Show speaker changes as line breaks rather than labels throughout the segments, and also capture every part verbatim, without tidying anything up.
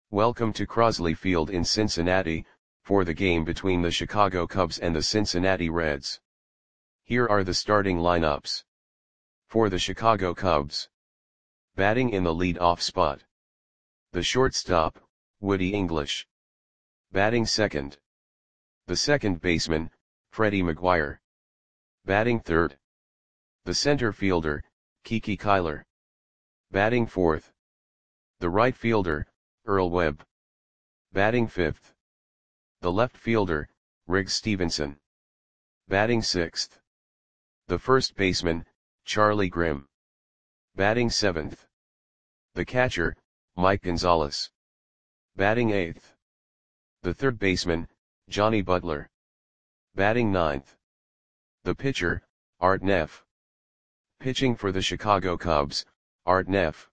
Welcome to Crosley Field in Cincinnati, for the game between the Chicago Cubs and the Cincinnati Reds. Here are the starting lineups. For the Chicago Cubs. Batting in the lead-off spot. The shortstop, Woody English. Batting second. The second baseman, Freddie McGuire. Batting third. The center fielder, Kiki Kyler. Batting fourth. The right fielder, Earl Webb. Batting fifth. The left fielder, Riggs Stephenson. Batting sixth. The first baseman, Charlie Grimm. Batting seventh. The catcher, Mike Gonzalez. Batting eighth. The third baseman, Johnny Butler. Batting ninth. The pitcher, Art Neff. Pitching for the Chicago Cubs, Art Neff.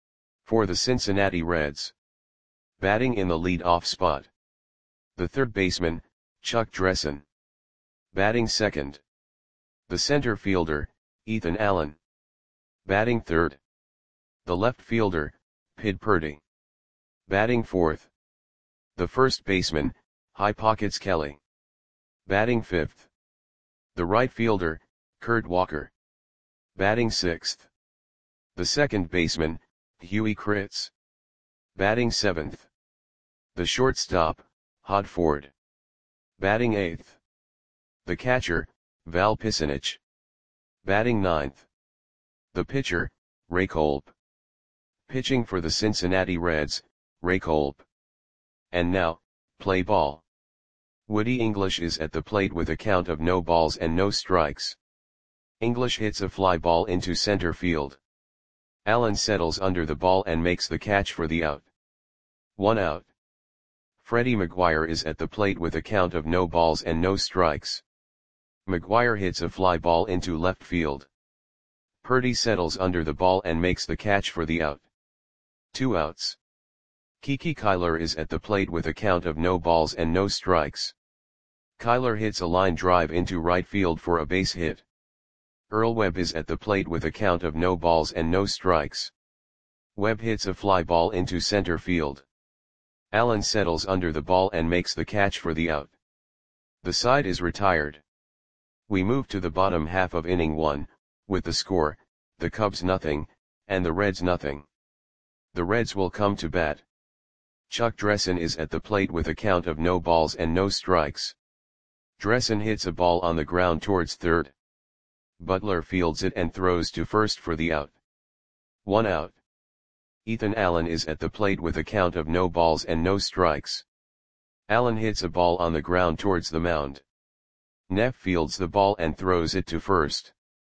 For the Cincinnati Reds. Batting in the lead-off spot. The third baseman, Chuck Dressen. Batting second. The center fielder, Ethan Allen. Batting third. The left fielder, Pid Purdy. Batting fourth. The first baseman, High Pockets Kelly. Batting fifth. The right fielder, Kurt Walker. Batting sixth. The second baseman, Huey Kritz. Batting seventh. The shortstop, Hod Ford. Batting eighth. The catcher, Val Pisanich. Batting ninth. The pitcher, Ray Kolb. Pitching for the Cincinnati Reds, Ray Kolb. And now, play ball. Woody English is at the plate with a count of no balls and no strikes. English hits a fly ball into center field. Allen settles under the ball and makes the catch for the out. One out. Freddie McGuire is at the plate with a count of no balls and no strikes. McGuire hits a fly ball into left field. Purdy settles under the ball and makes the catch for the out. Two outs. Kiki Kyler is at the plate with a count of no balls and no strikes. Kyler hits a line drive into right field for a base hit. Earl Webb is at the plate with a count of no balls and no strikes. Webb hits a fly ball into center field. Allen settles under the ball and makes the catch for the out. The side is retired. We move to the bottom half of inning one, with the score, the Cubs nothing, and the Reds nothing. The Reds will come to bat. Chuck Dressen is at the plate with a count of no balls and no strikes. Dressen hits a ball on the ground towards third. Butler fields it and throws to first for the out. One out. Ethan Allen is at the plate with a count of no balls and no strikes. Allen hits a ball on the ground towards the mound. Neff fields the ball and throws it to first.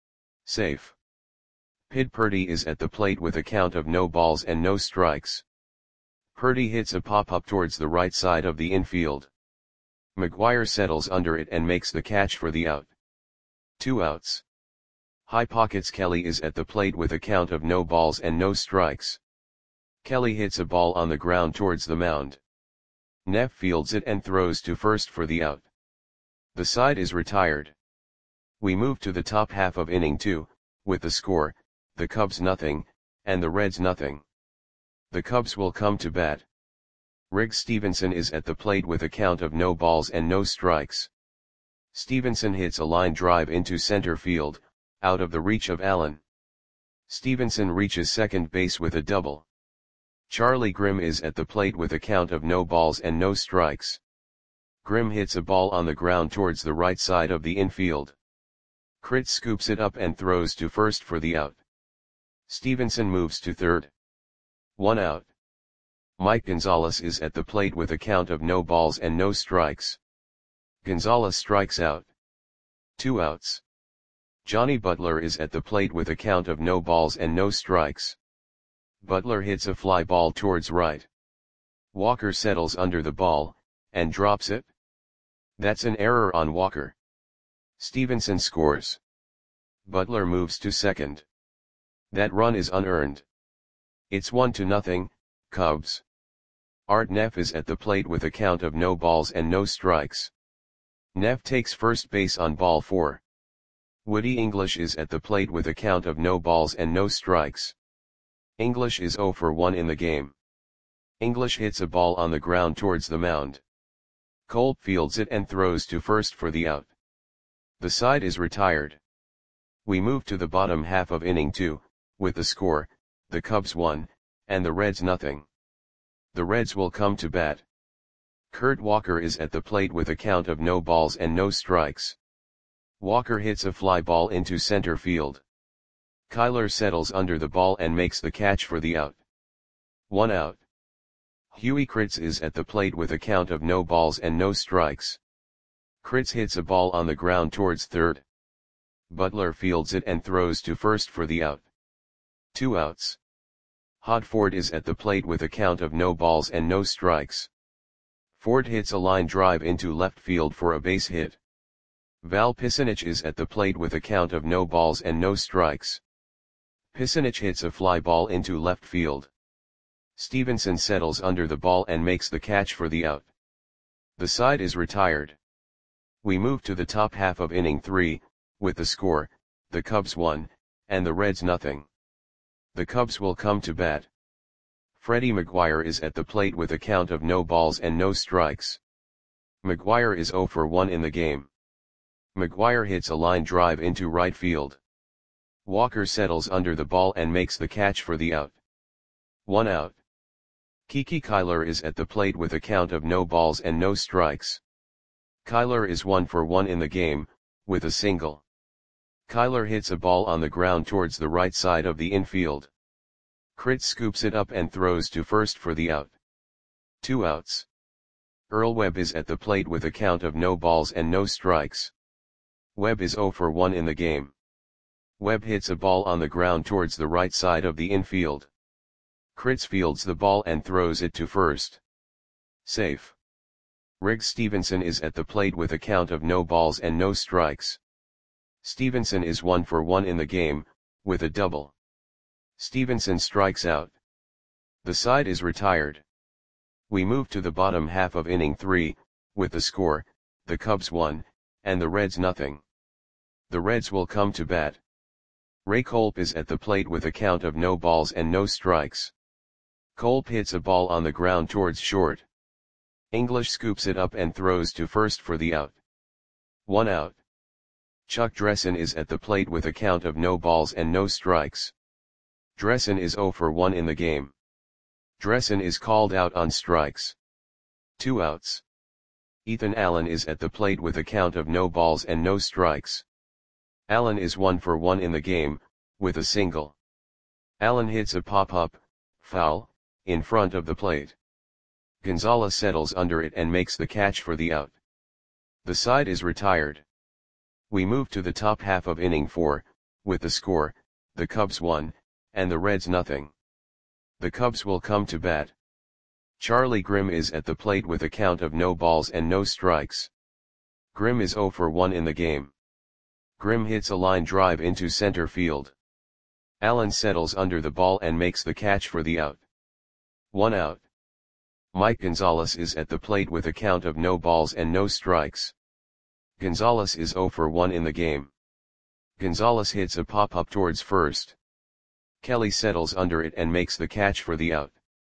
Safe. Pid Purdy is at the plate with a count of no balls and no strikes. Purdy hits a pop-up towards the right side of the infield. McGuire settles under it and makes the catch for the out. Two outs. High Pockets Kelly is at the plate with a count of no balls and no strikes. Kelly hits a ball on the ground towards the mound. Neff fields it and throws to first for the out. The side is retired. We move to the top half of inning two, with the score, the Cubs nothing, and the Reds nothing. The Cubs will come to bat. Riggs Stephenson is at the plate with a count of no balls and no strikes. Stephenson hits a line drive into center field, out of the reach of Allen. Stephenson reaches second base with a double. Charlie Grimm is at the plate with a count of no balls and no strikes. Grimm hits a ball on the ground towards the right side of the infield. Kritz scoops it up and throws to first for the out. Stephenson moves to third. One out. Mike Gonzalez is at the plate with a count of no balls and no strikes. Gonzalez strikes out. Two outs. Johnny Butler is at the plate with a count of no balls and no strikes. Butler hits a fly ball towards right. Walker settles under the ball, and drops it. That's an error on Walker. Stephenson scores. Butler moves to second. That run is unearned. It's one to nothing, Cubs. Art Neff is at the plate with a count of no balls and no strikes. Neff takes first base on ball four. Woody English is at the plate with a count of no balls and no strikes. English is zero for one in the game. English hits a ball on the ground towards the mound. Kolb fields it and throws to first for the out. The side is retired. We move to the bottom half of inning two, with the score, the Cubs one, and the Reds nothing. The Reds will come to bat. Kurt Walker is at the plate with a count of no balls and no strikes. Walker hits a fly ball into center field. Kyler settles under the ball and makes the catch for the out. One out. Huey Kritz is at the plate with a count of no balls and no strikes. Kritz hits a ball on the ground towards third. Butler fields it and throws to first for the out. Two outs. Hodford is at the plate with a count of no balls and no strikes. Ford hits a line drive into left field for a base hit. Val Pisanich is at the plate with a count of no balls and no strikes. Pisanich hits a fly ball into left field. Stevenson settles under the ball and makes the catch for the out. The side is retired. We move to the top half of inning three, with the score, the Cubs one, and the Reds nothing. The Cubs will come to bat. Freddie McGuire is at the plate with a count of no balls and no strikes. McGuire is oh for one in the game. McGuire hits a line drive into right field. Walker settles under the ball and makes the catch for the out. One out. Kiki Kyler is at the plate with a count of no balls and no strikes. Kyler is one for one in the game, with a single. Kyler hits a ball on the ground towards the right side of the infield. Kritz scoops it up and throws to first for the out. Two outs. Earl Webb is at the plate with a count of no balls and no strikes. Webb is oh for one in the game. Webb hits a ball on the ground towards the right side of the infield. Kritz fields the ball and throws it to first. Safe. Riggs Stevenson is at the plate with a count of no balls and no strikes. Stevenson is one for one in the game, with a double. Stevenson strikes out. The side is retired. We move to the bottom half of inning three, with the score, the Cubs one, and the Reds nothing. The Reds will come to bat. Ray Kolb is at the plate with a count of no balls and no strikes. Kolb hits a ball on the ground towards short. English scoops it up and throws to first for the out. One out. Chuck Dressen is at the plate with a count of no balls and no strikes. Dressen is oh for one in the game. Dressen is called out on strikes. Two outs. Ethan Allen is at the plate with a count of no balls and no strikes. Allen is one for one in the game, with a single. Allen hits a pop-up, foul, in front of the plate. Gonzalez settles under it and makes the catch for the out. The side is retired. We move to the top half of inning four, with the score, the Cubs one, and the Reds nothing. The Cubs will come to bat. Charlie Grimm is at the plate with a count of no balls and no strikes. Grimm is oh for one in the game. Grimm hits a line drive into center field. Allen settles under the ball and makes the catch for the out. One out. Mike Gonzalez is at the plate with a count of no balls and no strikes. Gonzalez is oh for one in the game. Gonzalez hits a pop-up towards first. Kelly settles under it and makes the catch for the out.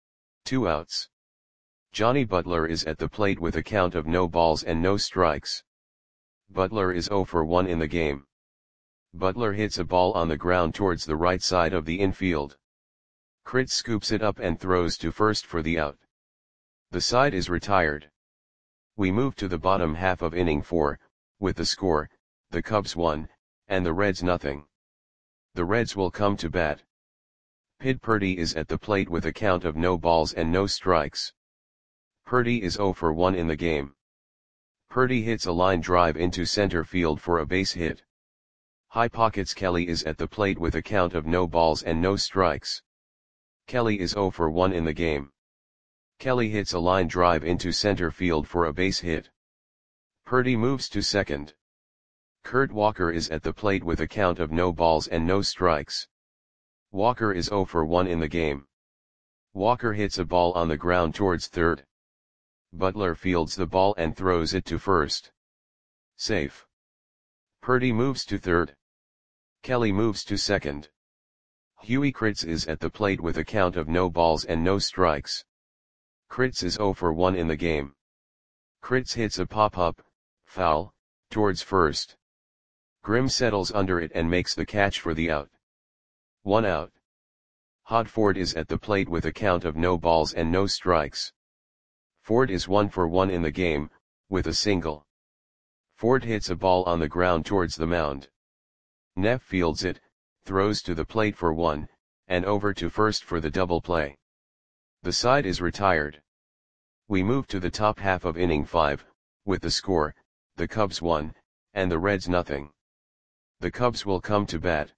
Two outs. Johnny Butler is at the plate with a count of no balls and no strikes. Butler is oh for one in the game. Butler hits a ball on the ground towards the right side of the infield. Kritz scoops it up and throws to first for the out. The side is retired. We move to the bottom half of inning four, with the score, the Cubs one, and the Reds nothing. The Reds will come to bat. Pid Purdy is at the plate with a count of no balls and no strikes. Purdy is oh for one in the game. Purdy hits a line drive into center field for a base hit. High Pockets Kelly is at the plate with a count of no balls and no strikes. Kelly is oh for one in the game. Kelly hits a line drive into center field for a base hit. Purdy moves to second. Kurt Walker is at the plate with a count of no balls and no strikes. Walker is oh for one in the game. Walker hits a ball on the ground towards third. Butler fields the ball and throws it to first. Safe. Purdy moves to third. Kelly moves to second. Huey Kritz is at the plate with a count of no balls and no strikes. Crits is zero for one in the game. Crits hits a pop-up, foul, towards first. Grimm settles under it and makes the catch for the out. One out. Hodford is at the plate with a count of no balls and no strikes. Ford is one for one in the game, with a single. Ford hits a ball on the ground towards the mound. Neff fields it, throws to the plate for one, and over to first for the double play. The side is retired. We move to the top half of inning five, with the score, the Cubs one, and the Reds nothing. The Cubs will come to bat.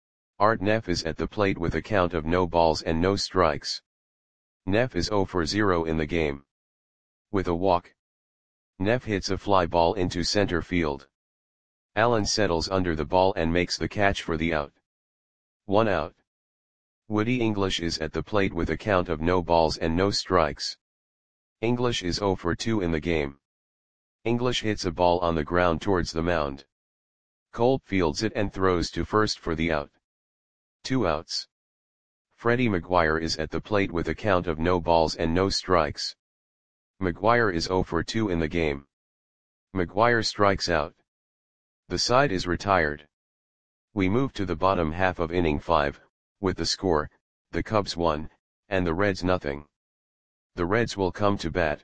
Art Neff is at the plate with a count of no balls and no strikes. Neff is zero for zero in the game. With a walk, Neff hits a fly ball into center field. Allen settles under the ball and makes the catch for the out. One out. Woody English is at the plate with a count of no balls and no strikes. English is zero for two in the game. English hits a ball on the ground towards the mound. Kolb fields it and throws to first for the out. Two outs. Freddie McGuire is at the plate with a count of no balls and no strikes. McGuire is zero for two in the game. McGuire strikes out. The side is retired. We move to the bottom half of inning five, with the score, the Cubs one, and the Reds nothing. The Reds will come to bat.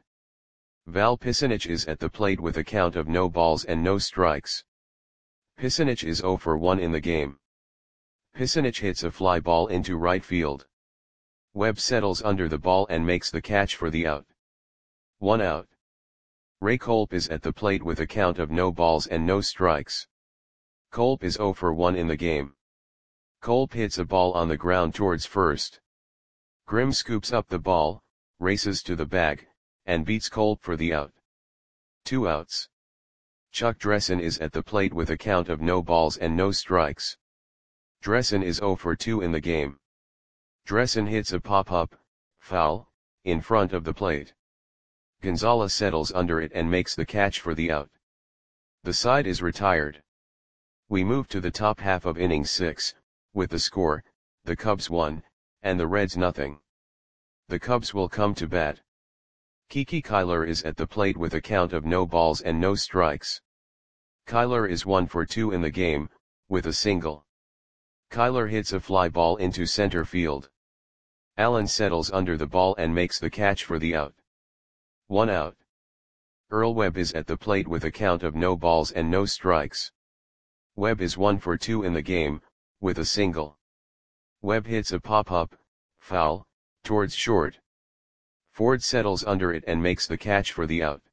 Val Pisanich is at the plate with a count of no balls and no strikes. Pisanich is zero for one in the game. Pisanich hits a fly ball into right field. Webb settles under the ball and makes the catch for the out. One out. Ray Kolb is at the plate with a count of no balls and no strikes. Kolb is zero for one in the game. Kolb hits a ball on the ground towards first. Grimm scoops up the ball, races to the bag, and beats Kolb for the out. Two outs. Chuck Dressen is at the plate with a count of no balls and no strikes. Dressen is zero for two in the game. Dressen hits a pop-up, foul, in front of the plate. Gonzalez settles under it and makes the catch for the out. The side is retired. We move to the top half of inning six, with the score, the Cubs one, and the Reds nothing. The Cubs will come to bat. Kiki Kyler is at the plate with a count of no balls and no strikes. Kyler is one for two in the game, with a single. Kyler hits a fly ball into center field. Allen settles under the ball and makes the catch for the out. One out. Earl Webb is at the plate with a count of no balls and no strikes. Webb is one for two in the game, with a single. Webb hits a pop-up, foul, towards short. Ford settles under it and makes the catch for the out.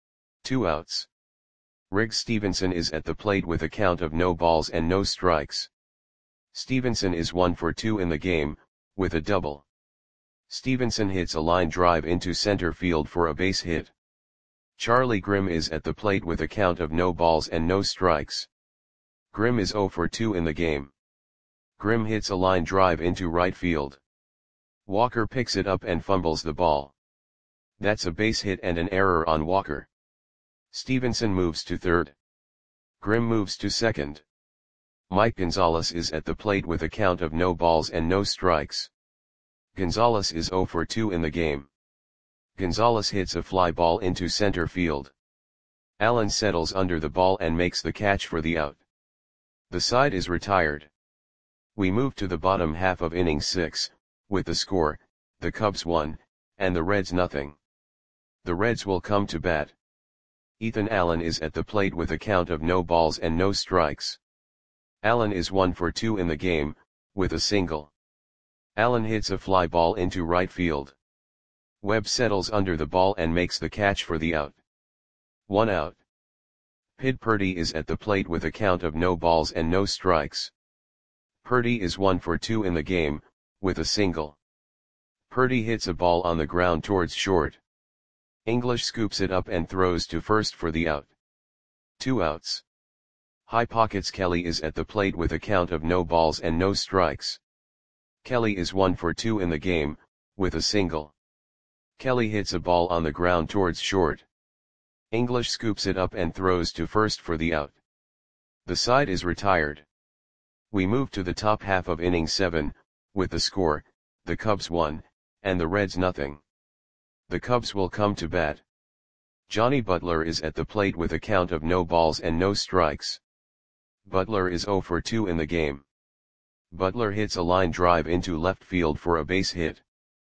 Two outs. Riggs Stevenson is at the plate with a count of no balls and no strikes. Stevenson is one for two in the game, with a double. Stevenson hits a line drive into center field for a base hit. Charlie Grimm is at the plate with a count of no balls and no strikes. Grimm is zero for two in the game. Grimm hits a line drive into right field. Walker picks it up and fumbles the ball. That's a base hit and an error on Walker. Stevenson moves to third. Grimm moves to second. Mike Gonzalez is at the plate with a count of no balls and no strikes. Gonzalez is zero for two in the game. Gonzalez hits a fly ball into center field. Allen settles under the ball and makes the catch for the out. The side is retired. We move to the bottom half of inning six, with the score, the Cubs one, and the Reds nothing. The Reds will come to bat. Ethan Allen is at the plate with a count of no balls and no strikes. Allen is one for two in the game, with a single. Allen hits a fly ball into right field. Webb settles under the ball and makes the catch for the out. One out. Pid Purdy is at the plate with a count of no balls and no strikes. Purdy is one for two in the game, with a single. Purdy hits a ball on the ground towards short. English scoops it up and throws to first for the out. Two outs. High Pockets Kelly is at the plate with a count of no balls and no strikes. Kelly is one for two in the game, with a single. Kelly hits a ball on the ground towards short. English scoops it up and throws to first for the out. The side is retired. We move to the top half of inning seven, with the score, the Cubs one, and the Reds nothing. The Cubs will come to bat. Johnny Butler is at the plate with a count of no balls and no strikes. Butler is oh for two in the game. Butler hits a line drive into left field for a base hit.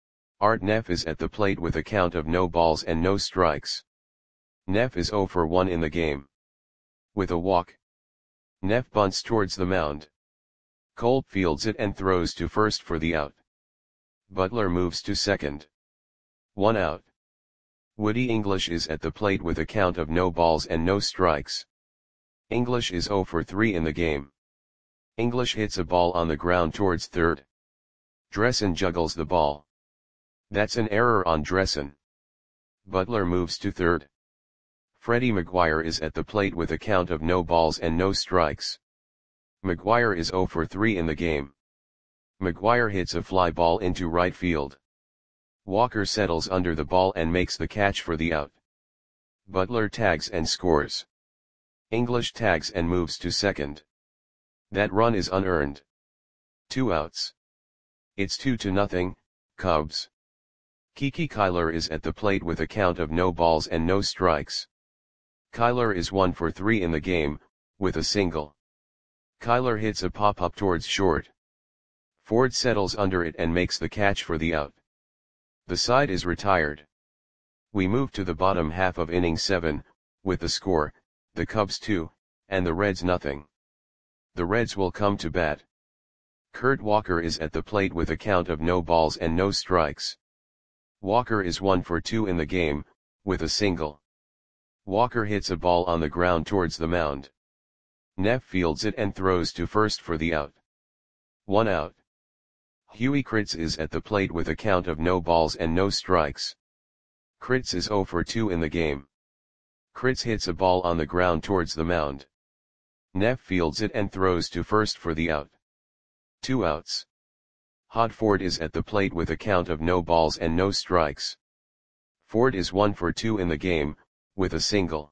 Art Neff is at the plate with a count of no balls and no strikes. Neff is oh for one in the game. With a walk. Neff bunts towards the mound. Kolb fields it and throws to first for the out. Butler moves to second. One out. Woody English is at the plate with a count of no balls and no strikes. English is oh for three in the game. English hits a ball on the ground towards third. Dressen juggles the ball. That's an error on Dressen. Butler moves to third. Freddie McGuire is at the plate with a count of no balls and no strikes. McGuire is oh for three in the game. McGuire hits a fly ball into right field. Walker settles under the ball and makes the catch for the out. Butler tags and scores. English tags and moves to second. That run is unearned. Two outs. It's two to nothing, Cubs. Kiki Kyler is at the plate with a count of no balls and no strikes. Kyler is one for three in the game, with a single. Kyler hits a pop-up towards short. Ford settles under it and makes the catch for the out. The side is retired. We move to the bottom half of inning seven, with the score, the Cubs two, and the Reds nothing. The Reds will come to bat. Kurt Walker is at the plate with a count of no balls and no strikes. Walker is one for two in the game, with a single. Walker hits a ball on the ground towards the mound. Neff fields it and throws to first for the out. One out. Huey Kritz is at the plate with a count of no balls and no strikes. Kritz is oh for two in the game. Kritz hits a ball on the ground towards the mound. Neff fields it and throws to first for the out. Two outs. Hod Ford is at the plate with a count of no balls and no strikes. Ford is one for two in the game, with a single.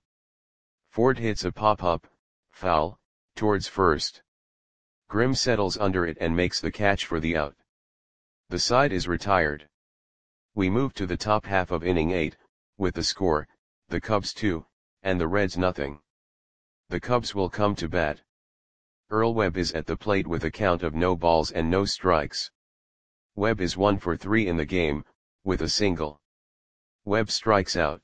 Ford hits a pop-up, foul, towards first. Grimm settles under it and makes the catch for the out. The side is retired. We move to the top half of inning eight, with the score, the Cubs two, and the Reds nothing. The Cubs will come to bat. Earl Webb is at the plate with a count of no balls and no strikes. Webb is one for three in the game, with a single. Webb strikes out.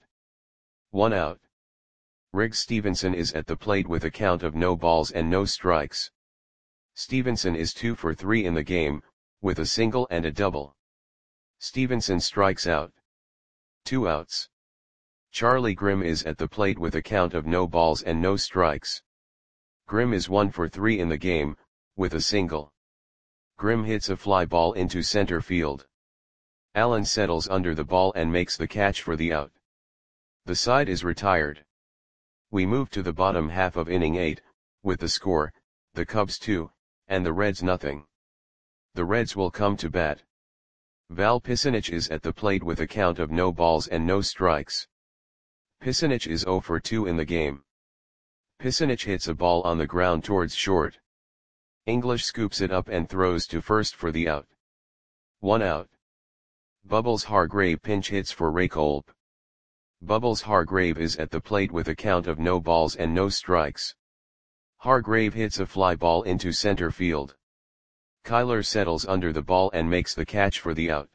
One out. Riggs Stevenson is at the plate with a count of no balls and no strikes. Stevenson is two for three in the game, with a single and a double. Stevenson strikes out. Two outs. Charlie Grimm is at the plate with a count of no balls and no strikes. Grimm is one for three in the game, with a single. Grimm hits a fly ball into center field. Allen settles under the ball and makes the catch for the out. The side is retired. We move to the bottom half of inning eight, with the score, the Cubs two, and the Reds nothing. The Reds will come to bat. Val Pisanich is at the plate with a count of no balls and no strikes. Pisanich is oh for two in the game. Pisanich hits a ball on the ground towards short. English scoops it up and throws to first for the out. One out. Bubbles Hargrave pinch hits for Ray Kolb. Bubbles Hargrave is at the plate with a count of no balls and no strikes. Hargrave hits a fly ball into center field. Kyler settles under the ball and makes the catch for the out.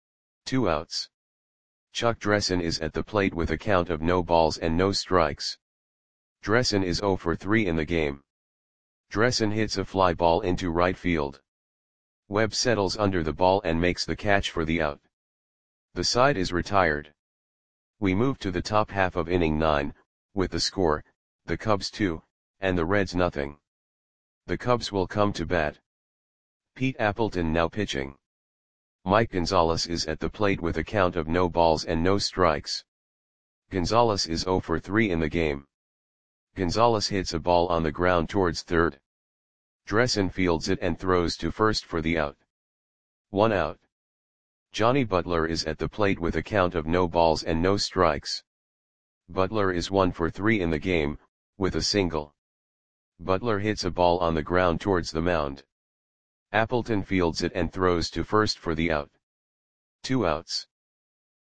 Two outs. Chuck Dressen is at the plate with a count of no balls and no strikes. Dressen is oh for three in the game. Dressen hits a fly ball into right field. Webb settles under the ball and makes the catch for the out. The side is retired. We move to the top half of inning nine, with the score, the Cubs two, and the Reds nothing. The Cubs will come to bat. Pete Appleton now pitching. Mike Gonzalez is at the plate with a count of no balls and no strikes. Gonzalez is oh for three in the game. Gonzalez hits a ball on the ground towards third. Dressen fields it and throws to first for the out. One out. Johnny Butler is at the plate with a count of no balls and no strikes. Butler is one for three in the game, with a single. Butler hits a ball on the ground towards the mound. Appleton fields it and throws to first for the out. Two outs.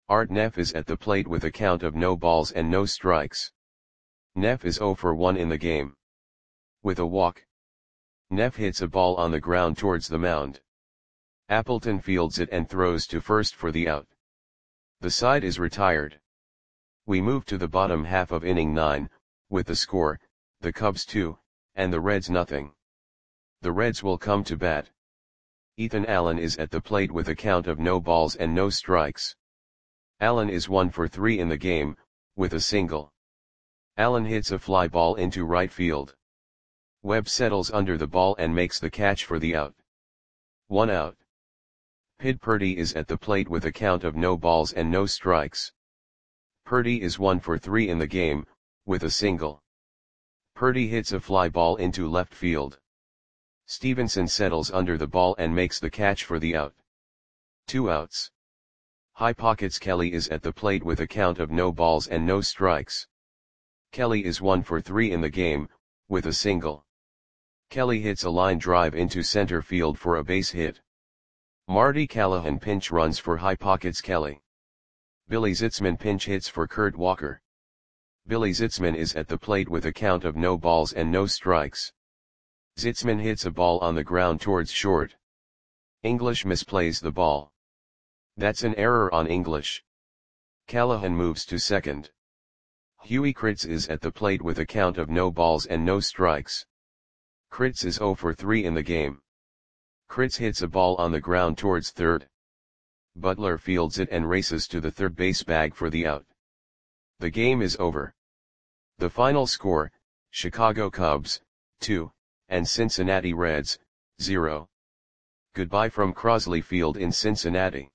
Art Neff is at the plate with a count of no balls and no strikes. Neff is zero for one in the game. With a walk, Neff hits a ball on the ground towards the mound. Appleton fields it and throws to first for the out. The side is retired. We move to the bottom half of inning nine, with the score, the Cubs two, and the Reds nothing. The Reds will come to bat. Ethan Allen is at the plate with a count of no balls and no strikes. Allen is one for three in the game, with a single. Allen hits a fly ball into right field. Webb settles under the ball and makes the catch for the out. One out. Pid Purdy is at the plate with a count of no balls and no strikes. Purdy is one for three in the game, with a single. Purdy hits a fly ball into left field. Stevenson settles under the ball and makes the catch for the out. Two outs. High Pockets Kelly is at the plate with a count of no balls and no strikes. Kelly is one for three in the game, with a single. Kelly hits a line drive into center field for a base hit. Marty Callahan pinch runs for High Pockets Kelly. Billy Zitzman pinch hits for Kurt Walker. Billy Zitzman is at the plate with a count of no balls and no strikes. Zitzman hits a ball on the ground towards short. English misplays the ball. That's an error on English. Callahan moves to second. Huey Kritz is at the plate with a count of no balls and no strikes. Kritz is zero for three in the game. Kritz hits a ball on the ground towards third. Butler fields it and races to the third base bag for the out. The game is over. The final score, Chicago Cubs, two, and Cincinnati Reds, zero. Goodbye from Crosley Field in Cincinnati.